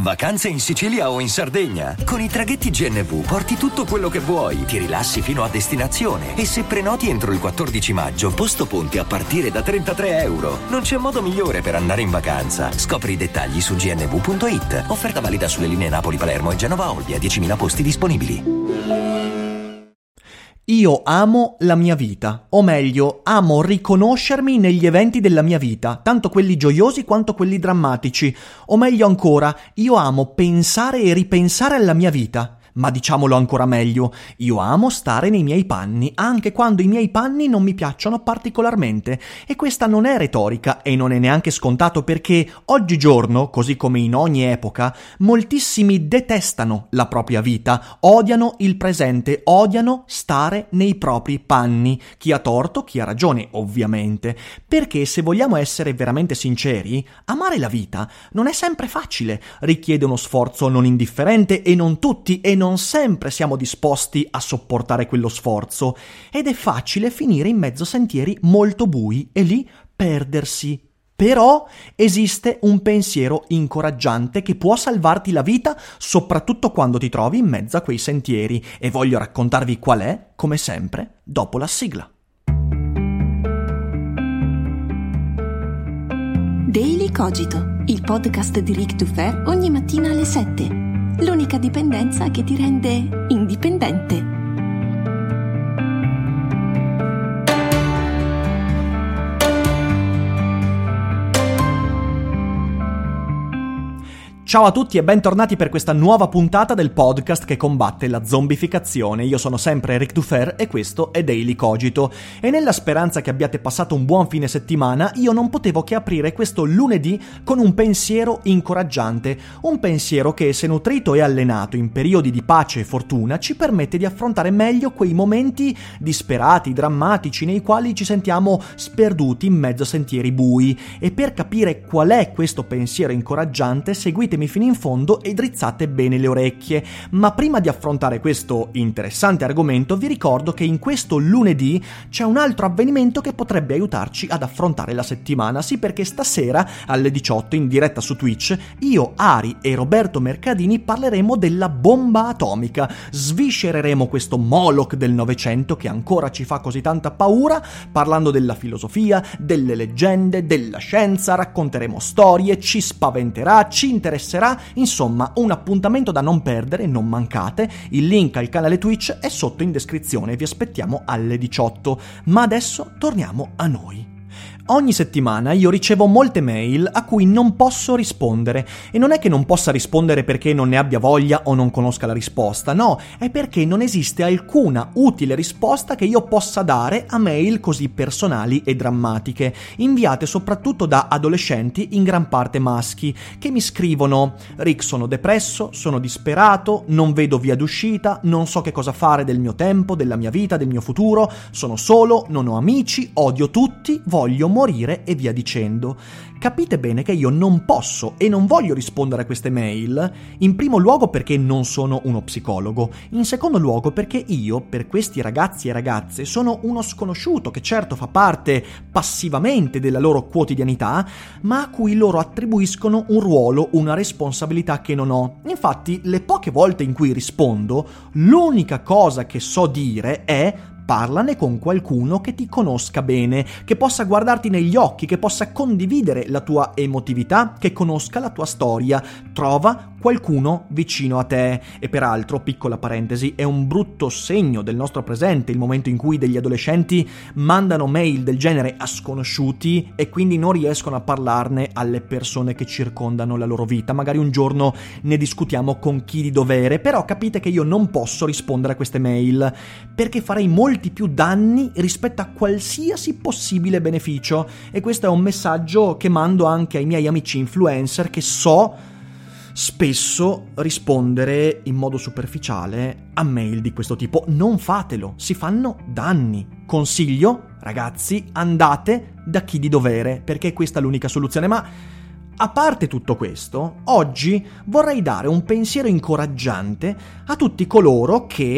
Vacanze in Sicilia o in Sardegna? Con i traghetti GNV porti tutto quello che vuoi, ti rilassi fino a destinazione e se prenoti entro il 14 maggio, posto ponti a partire da €33. Non c'è modo migliore per andare in vacanza. Scopri i dettagli su gnv.it. Offerta valida sulle linee Napoli-Palermo e Genova-Olbia, 10.000 posti disponibili. Io amo la mia vita, o meglio, amo riconoscermi negli eventi della mia vita, tanto quelli gioiosi quanto quelli drammatici, o meglio ancora, io amo pensare e ripensare alla mia vita. Ma diciamolo ancora meglio, io amo stare nei miei panni, anche quando i miei panni non mi piacciono particolarmente. E questa non è retorica e non è neanche scontato perché oggigiorno, così come in ogni epoca, moltissimi detestano la propria vita, odiano il presente, odiano stare nei propri panni. Chi ha torto, chi ha ragione, ovviamente. Perché se vogliamo essere veramente sinceri, amare la vita non è sempre facile, richiede uno sforzo non indifferente e non tutti e non sempre siamo disposti a sopportare quello sforzo ed è facile finire in mezzo a sentieri molto bui e lì perdersi. Però esiste un pensiero incoraggiante che può salvarti la vita soprattutto quando ti trovi in mezzo a quei sentieri e voglio raccontarvi qual è, come sempre, dopo la sigla. Daily Cogito, il podcast di Ric Dufer ogni mattina alle 7. L'unica dipendenza che ti rende indipendente. Ciao a tutti e bentornati per questa nuova puntata del podcast che combatte la zombificazione. Io sono sempre Ric Dufer e questo è Daily Cogito. E nella speranza che abbiate passato un buon fine settimana, io non potevo che aprire questo lunedì con un pensiero incoraggiante. Un pensiero che, se nutrito e allenato in periodi di pace e fortuna, ci permette di affrontare meglio quei momenti disperati, drammatici, nei quali ci sentiamo sperduti in mezzo a sentieri bui. E per capire qual è questo pensiero incoraggiante, seguite fino in fondo e drizzate bene le orecchie. Ma prima di affrontare questo interessante argomento vi ricordo che in questo lunedì c'è un altro avvenimento che potrebbe aiutarci ad affrontare la settimana. Sì, perché stasera alle 18 in diretta su Twitch io, Ari e Roberto Mercadini parleremo della bomba atomica. Sviscereremo questo Moloch del Novecento che ancora ci fa così tanta paura, parlando della filosofia, delle leggende, della scienza, racconteremo storie, ci spaventerà, ci interesserà. Insomma, un appuntamento da non perdere, non mancate. Il link al canale Twitch è sotto in descrizione, vi aspettiamo alle 18. Ma adesso torniamo a noi. Ogni settimana io ricevo molte mail a cui non posso rispondere e non è che non possa rispondere perché non ne abbia voglia o non conosca la risposta, no, è perché non esiste alcuna utile risposta che io possa dare a mail così personali e drammatiche, inviate soprattutto da adolescenti in gran parte maschi, che mi scrivono: Rick, sono depresso, sono disperato, non vedo via d'uscita, non so che cosa fare del mio tempo, della mia vita, del mio futuro, sono solo, non ho amici, odio tutti, voglio morire e via dicendo. Capite bene che io non posso e non voglio rispondere a queste mail, in primo luogo perché non sono uno psicologo, in secondo luogo perché io, per questi ragazzi e ragazze, sono uno sconosciuto che certo fa parte passivamente della loro quotidianità, ma a cui loro attribuiscono un ruolo, una responsabilità che non ho. Infatti, le poche volte in cui rispondo, l'unica cosa che so dire è: parlane con qualcuno che ti conosca bene, che possa guardarti negli occhi, che possa condividere la tua emotività, che conosca la tua storia. Trova qualcuno vicino a te. E peraltro, piccola parentesi, è un brutto segno del nostro presente il momento in cui degli adolescenti mandano mail del genere a sconosciuti e quindi non riescono a parlarne alle persone che circondano la loro vita. Magari un giorno ne discutiamo con chi di dovere, però capite che io non posso rispondere a queste mail perché farei molti più danni rispetto a qualsiasi possibile beneficio, e questo è un messaggio che mando anche ai miei amici influencer che so spesso rispondere in modo superficiale a mail di questo tipo. Non fatelo, si fanno danni. Consiglio, ragazzi, andate da chi di dovere, perché questa è l'unica soluzione. Ma a parte tutto questo, oggi vorrei dare un pensiero incoraggiante a tutti coloro che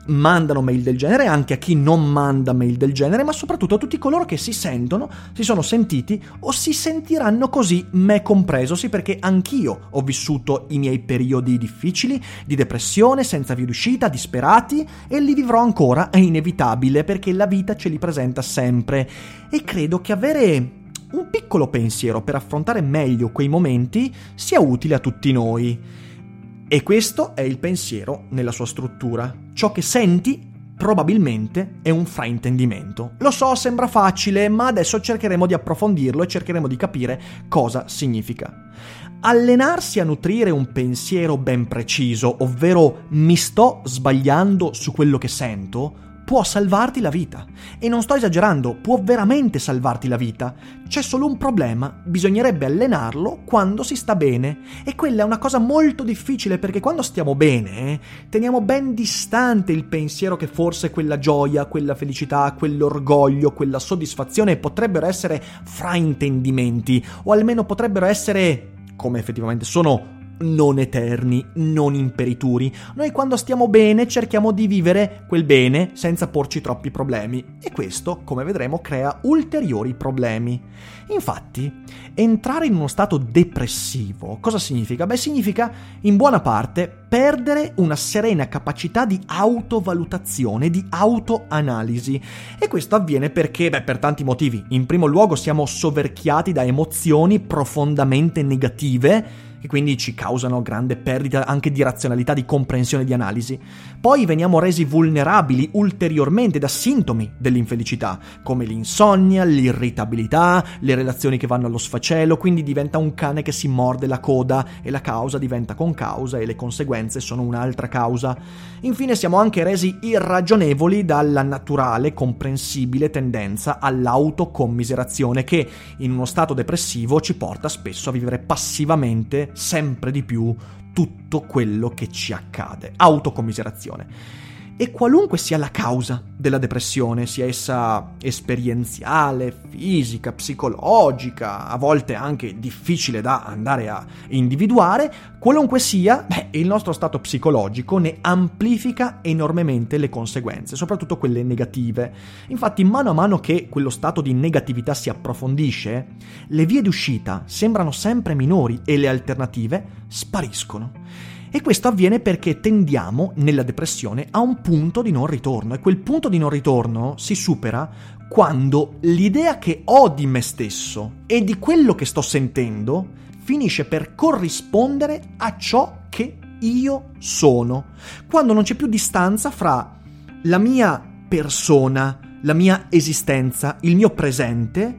mandano mail del genere, anche a chi non manda mail del genere, ma soprattutto a tutti coloro che si sono sentiti o si sentiranno così, me compreso, sì, perché anch'io ho vissuto i miei periodi difficili, di depressione, senza via d'uscita, disperati, e li vivrò ancora, è inevitabile, perché la vita ce li presenta sempre, e credo che avere un piccolo pensiero per affrontare meglio quei momenti sia utile a tutti noi. E questo è il pensiero nella sua struttura. Ciò che senti probabilmente è un fraintendimento. Lo so, sembra facile, ma adesso cercheremo di approfondirlo e cercheremo di capire cosa significa. Allenarsi a nutrire un pensiero ben preciso, ovvero mi sto sbagliando su quello che sento, può salvarti la vita. E non sto esagerando, può veramente salvarti la vita. C'è solo un problema, bisognerebbe allenarlo quando si sta bene. E quella è una cosa molto difficile, perché quando stiamo bene teniamo ben distante il pensiero che forse quella gioia, quella felicità, quell'orgoglio, quella soddisfazione potrebbero essere fraintendimenti, o almeno potrebbero essere, come effettivamente sono, non eterni, non imperituri. Noi quando stiamo bene cerchiamo di vivere quel bene senza porci troppi problemi, e questo, come vedremo, crea ulteriori problemi. Infatti, entrare in uno stato depressivo cosa significa? Beh, significa in buona parte perdere una serena capacità di autovalutazione, di autoanalisi. E questo avviene perché, per tanti motivi. In primo luogo siamo soverchiati da emozioni profondamente negative, che quindi ci causano grande perdita anche di razionalità, di comprensione, di analisi. Poi veniamo resi vulnerabili ulteriormente da sintomi dell'infelicità, come l'insonnia, l'irritabilità, le relazioni che vanno allo sfacelo, quindi diventa un cane che si morde la coda, e la causa diventa concausa e le conseguenze sono un'altra causa. Infine siamo anche resi irragionevoli dalla naturale, comprensibile tendenza all'autocommiserazione, che in uno stato depressivo ci porta spesso a vivere passivamente sempre di più tutto quello che ci accade. Autocommiserazione. E qualunque sia la causa della depressione, sia essa esperienziale, fisica, psicologica, a volte anche difficile da andare a individuare, qualunque sia, il nostro stato psicologico ne amplifica enormemente le conseguenze, soprattutto quelle negative. Infatti, mano a mano che quello stato di negatività si approfondisce, le vie d'uscita sembrano sempre minori e le alternative spariscono. E questo avviene perché tendiamo, nella depressione, a un punto di non ritorno. E quel punto di non ritorno si supera quando l'idea che ho di me stesso e di quello che sto sentendo finisce per corrispondere a ciò che io sono. Quando non c'è più distanza fra la mia persona, la mia esistenza, il mio presente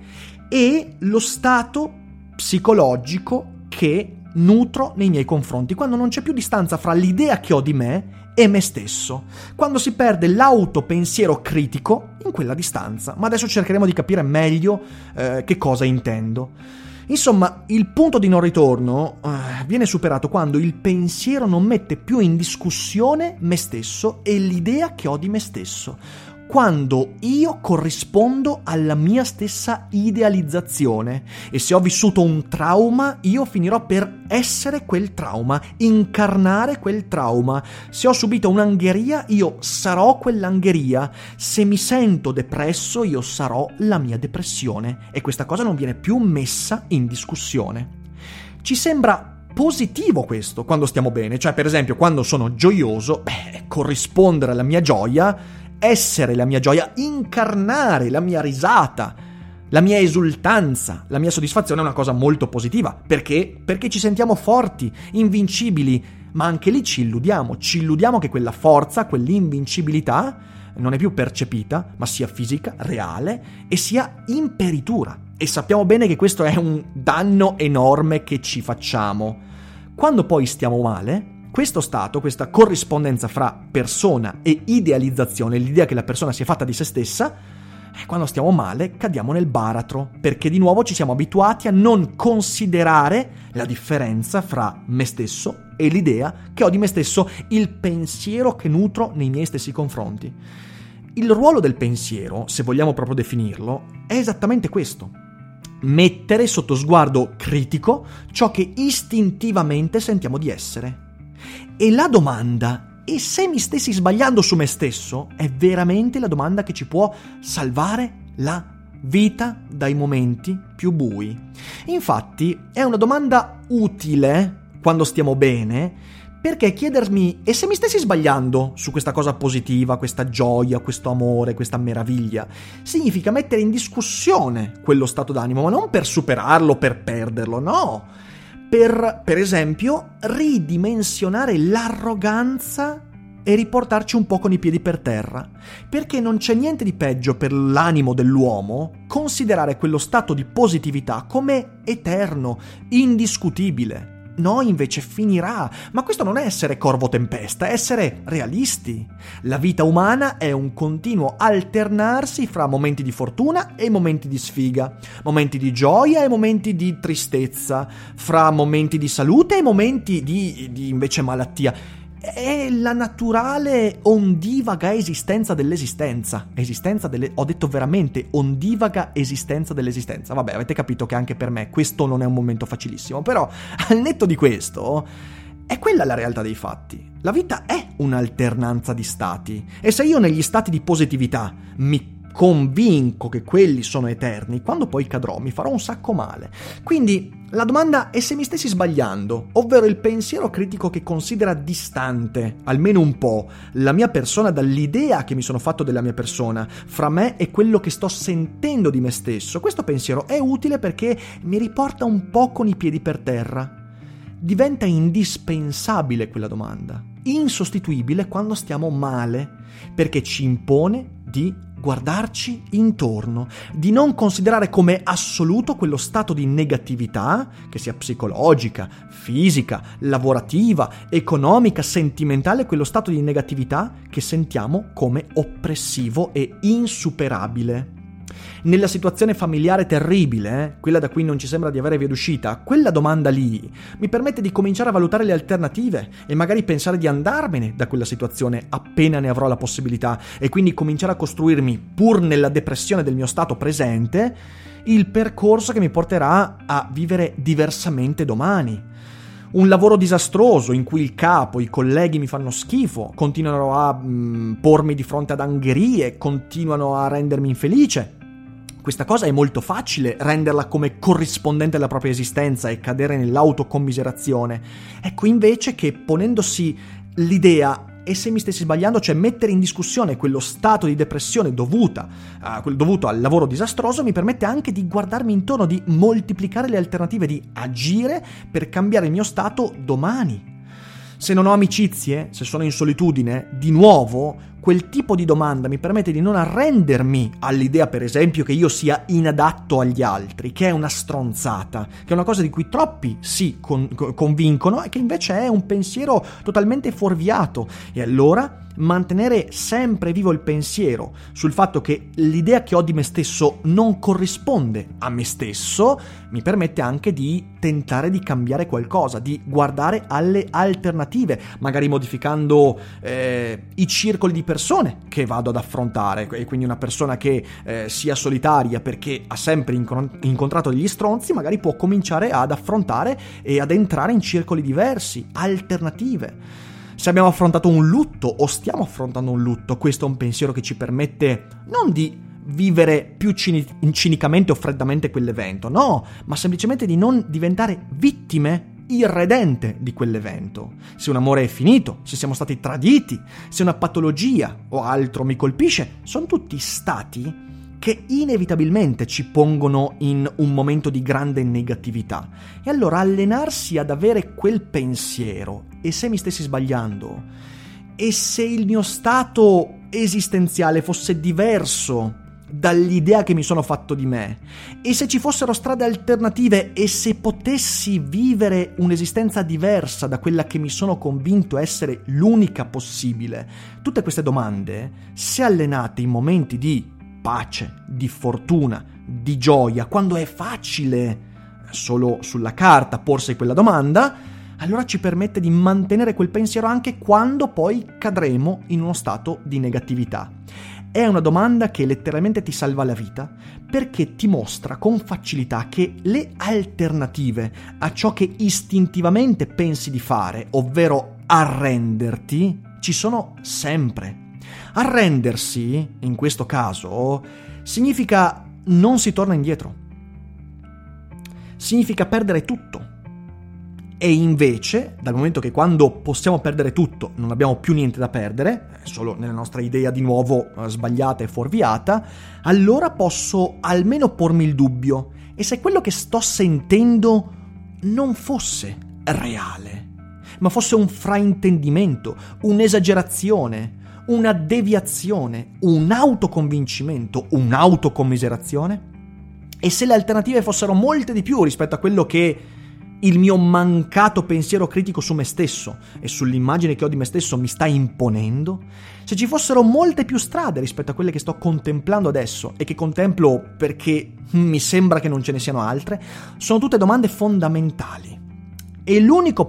e lo stato psicologico che nutro nei miei confronti, quando non c'è più distanza fra l'idea che ho di me e me stesso, quando si perde l'autopensiero critico in quella distanza. Ma adesso cercheremo di capire meglio che cosa intendo. Insomma, il punto di non ritorno viene superato quando il pensiero non mette più in discussione me stesso e l'idea che ho di me stesso, quando io corrispondo alla mia stessa idealizzazione. E se ho vissuto un trauma, io finirò per essere quel trauma, incarnare quel trauma. Se ho subito un'angheria, io sarò quell'angheria. Se mi sento depresso, io sarò la mia depressione. E questa cosa non viene più messa in discussione. Ci sembra positivo questo quando stiamo bene, cioè per esempio quando sono gioioso, corrispondere alla mia gioia, essere la mia gioia, incarnare la mia risata, la mia esultanza, la mia soddisfazione è una cosa molto positiva. Perché? Perché ci sentiamo forti, invincibili, ma anche lì ci illudiamo che quella forza, quell'invincibilità non è più percepita, ma sia fisica, reale e sia imperitura. E sappiamo bene che questo è un danno enorme che ci facciamo. Quando poi stiamo male, questo stato, questa corrispondenza fra persona e idealizzazione, l'idea che la persona sia fatta di se stessa, quando stiamo male cadiamo nel baratro, perché di nuovo ci siamo abituati a non considerare la differenza fra me stesso e l'idea che ho di me stesso, il pensiero che nutro nei miei stessi confronti. Il ruolo del pensiero, se vogliamo proprio definirlo, è esattamente questo: mettere sotto sguardo critico ciò che istintivamente sentiamo di essere. E la domanda E se mi stessi sbagliando su me stesso, è veramente la domanda che ci può salvare la vita dai momenti più bui. Infatti è una domanda utile quando stiamo bene, perché chiedermi: e se mi stessi sbagliando su questa cosa positiva, questa gioia, questo amore, questa meraviglia, significa mettere in discussione quello stato d'animo, ma non per superarlo, per perderlo, no, per esempio ridimensionare l'arroganza e riportarci un po' con i piedi per terra, perché non c'è niente di peggio per l'animo dell'uomo considerare quello stato di positività come eterno, indiscutibile. No, invece finirà. Ma questo non è essere corvo tempesta, è essere realisti. La vita umana è un continuo alternarsi fra momenti di fortuna e momenti di sfiga, momenti di gioia e momenti di tristezza, fra momenti di salute e momenti di invece malattia. È la naturale ondivaga esistenza dell'esistenza. Ho detto veramente ondivaga esistenza dell'esistenza. Vabbè, avete capito che anche per me questo non è un momento facilissimo, però al netto di questo è quella la realtà dei fatti. La vita è un'alternanza di stati, e se io negli stati di positività mi convinco che quelli sono eterni, quando poi cadrò mi farò un sacco male. Quindi la domanda è: se mi stessi sbagliando, ovvero il pensiero critico che considera distante, almeno un po', la mia persona dall'idea che mi sono fatto della mia persona, fra me e quello che sto sentendo di me stesso, questo pensiero è utile perché mi riporta un po' con i piedi per terra. Diventa indispensabile quella domanda, insostituibile quando stiamo male, perché ci impone di guardarci intorno, di non considerare come assoluto quello stato di negatività, che sia psicologica, fisica, lavorativa, economica, sentimentale, quello stato di negatività che sentiamo come oppressivo e insuperabile. Nella situazione familiare terribile, quella da cui non ci sembra di avere via d'uscita, quella domanda lì mi permette di cominciare a valutare le alternative e magari pensare di andarmene da quella situazione appena ne avrò la possibilità, e quindi cominciare a costruirmi, pur nella depressione del mio stato presente, il percorso che mi porterà a vivere diversamente domani. Un lavoro disastroso in cui il capo, i colleghi mi fanno schifo, continuano a pormi di fronte ad angherie, continuano a rendermi infelice. Questa cosa è molto facile renderla come corrispondente alla propria esistenza e cadere nell'autocommiserazione. Ecco invece che ponendosi l'idea: e se mi stessi sbagliando, cioè mettere in discussione quello stato di depressione dovuto al lavoro disastroso, mi permette anche di guardarmi intorno, di moltiplicare le alternative, di agire per cambiare il mio stato domani. Se non ho amicizie, se sono in solitudine, di nuovo, quel tipo di domanda mi permette di non arrendermi all'idea, per esempio, che io sia inadatto agli altri, che è una stronzata, che è una cosa di cui troppi si convincono e che invece è un pensiero totalmente fuorviato. E allora mantenere sempre vivo il pensiero sul fatto che l'idea che ho di me stesso non corrisponde a me stesso mi permette anche di tentare di cambiare qualcosa, di guardare alle alternative, magari modificando i circoli di persone che vado ad affrontare, e quindi una persona che sia solitaria perché ha sempre incontrato degli stronzi magari può cominciare ad affrontare e ad entrare in circoli diversi, alternative. Se abbiamo affrontato un lutto o stiamo affrontando un lutto, questo è un pensiero che ci permette non di vivere più cinicamente o freddamente quell'evento, no, ma semplicemente di non diventare vittime irredente di quell'evento. Se un amore è finito, se siamo stati traditi, se una patologia o altro mi colpisce, sono tutti stati che inevitabilmente ci pongono in un momento di grande negatività. E allora allenarsi ad avere quel pensiero: e se mi stessi sbagliando? E se il mio stato esistenziale fosse diverso dall'idea che mi sono fatto di me? E se ci fossero strade alternative? E se potessi vivere un'esistenza diversa da quella che mi sono convinto essere l'unica possibile? Tutte queste domande, se allenate in momenti di pace, di fortuna, di gioia, quando è facile solo sulla carta porsi quella domanda, allora ci permette di mantenere quel pensiero anche quando poi cadremo in uno stato di negatività. È una domanda che letteralmente ti salva la vita, perché ti mostra con facilità che le alternative a ciò che istintivamente pensi di fare, ovvero arrenderti, ci sono sempre. Arrendersi, in questo caso, significa non si torna indietro. Significa perdere tutto. E invece, dal momento che quando possiamo perdere tutto non abbiamo più niente da perdere, solo nella nostra idea di nuovo sbagliata e fuorviata, allora posso almeno pormi il dubbio: e se quello che sto sentendo non fosse reale, ma fosse un fraintendimento, un'esagerazione, una deviazione, un autoconvincimento, un'autocommiserazione? E se le alternative fossero molte di più rispetto a quello che il mio mancato pensiero critico su me stesso e sull'immagine che ho di me stesso mi sta imponendo? Se ci fossero molte più strade rispetto a quelle che sto contemplando adesso e che contemplo perché mi sembra che non ce ne siano altre, sono tutte domande fondamentali. E l'unico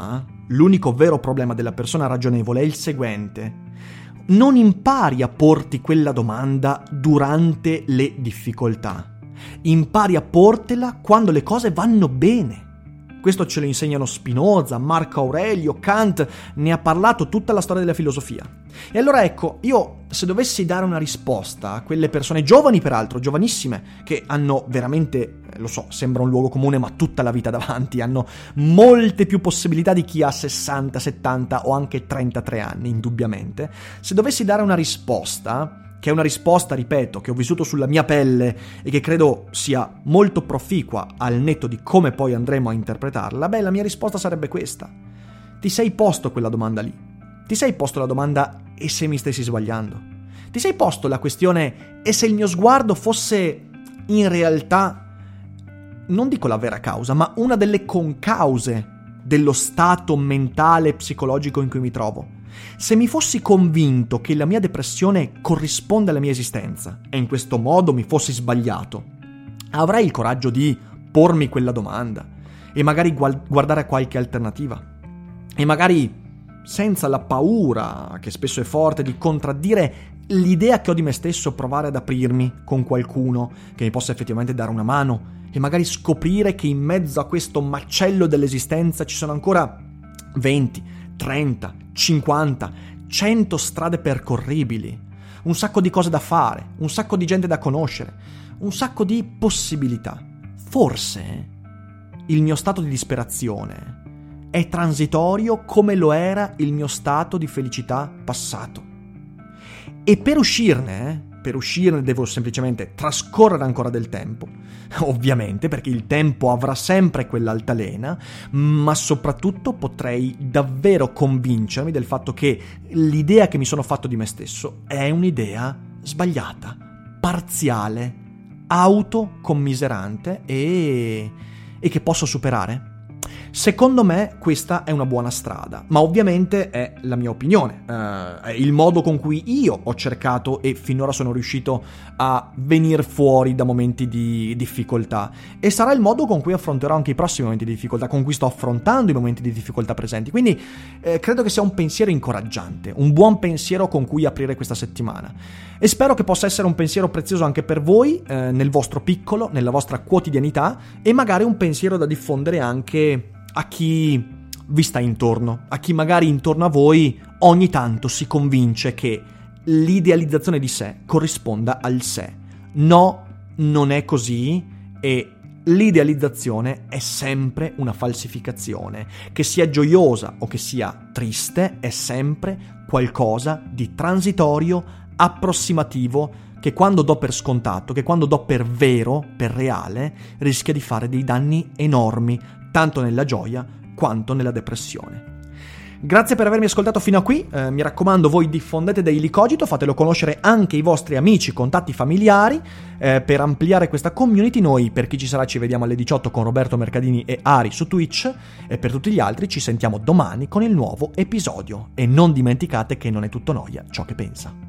vero problema della persona ragionevole è il seguente: non impari a porti quella domanda durante le difficoltà, impari a portela quando le cose vanno bene. Questo ce lo insegnano Spinoza, Marco Aurelio, Kant, ne ha parlato tutta la storia della filosofia. E allora ecco, io se dovessi dare una risposta a quelle persone giovani, peraltro, giovanissime, che hanno veramente, lo so, sembra un luogo comune, ma tutta la vita davanti, hanno molte più possibilità di chi ha 60, 70 o anche 33 anni, indubbiamente. Se dovessi dare una risposta, che è una risposta, ripeto, che ho vissuto sulla mia pelle e che credo sia molto proficua al netto di come poi andremo a interpretarla, la mia risposta sarebbe questa: ti sei posto quella domanda lì? Ti sei posto la domanda: e se mi stessi sbagliando? Ti sei posto la questione: e se il mio sguardo fosse in realtà, non dico la vera causa, ma una delle concause dello stato mentale e psicologico in cui mi trovo? Se mi fossi convinto che la mia depressione corrisponde alla mia esistenza e in questo modo mi fossi sbagliato, avrei il coraggio di pormi quella domanda e magari guardare a qualche alternativa e magari, senza la paura, che spesso è forte, di contraddire l'idea che ho di me stesso, provare ad aprirmi con qualcuno che mi possa effettivamente dare una mano e magari scoprire che in mezzo a questo macello dell'esistenza ci sono ancora 20, 30, 50, 100 strade percorribili, un sacco di cose da fare, un sacco di gente da conoscere, un sacco di possibilità. Forse il mio stato di disperazione è transitorio come lo era il mio stato di felicità passato. E per uscirne devo semplicemente trascorrere ancora del tempo, ovviamente, perché il tempo avrà sempre quell'altalena, ma soprattutto potrei davvero convincermi del fatto che l'idea che mi sono fatto di me stesso è un'idea sbagliata, parziale, autocommiserante e che posso superare. Secondo me questa è una buona strada, ma ovviamente è la mia opinione, è il modo con cui io ho cercato e finora sono riuscito a venire fuori da momenti di difficoltà, e sarà il modo con cui affronterò anche i prossimi momenti di difficoltà, con cui sto affrontando i momenti di difficoltà presenti. Quindi credo che sia un pensiero incoraggiante, un buon pensiero con cui aprire questa settimana, e spero che possa essere un pensiero prezioso anche per voi, nel vostro piccolo, nella vostra quotidianità, e magari un pensiero da diffondere anche a chi vi sta intorno, a chi magari intorno a voi ogni tanto si convince che l'idealizzazione di sé corrisponda al sé. No, non è così, e l'idealizzazione è sempre una falsificazione. Che sia gioiosa o che sia triste, è sempre qualcosa di transitorio, approssimativo, che quando do per scontato, che quando do per vero, per reale, rischia di fare dei danni enormi, tanto nella gioia quanto nella depressione. Grazie per avermi ascoltato fino a qui, mi raccomando, voi diffondete Daily Cogito, fatelo conoscere anche ai vostri amici, contatti, familiari, per ampliare questa community. Noi, per chi ci sarà, ci vediamo alle 18 con Roberto Mercadini e Ari su Twitch, e per tutti gli altri ci sentiamo domani con il nuovo episodio. E non dimenticate che non è tutto noia ciò che pensa.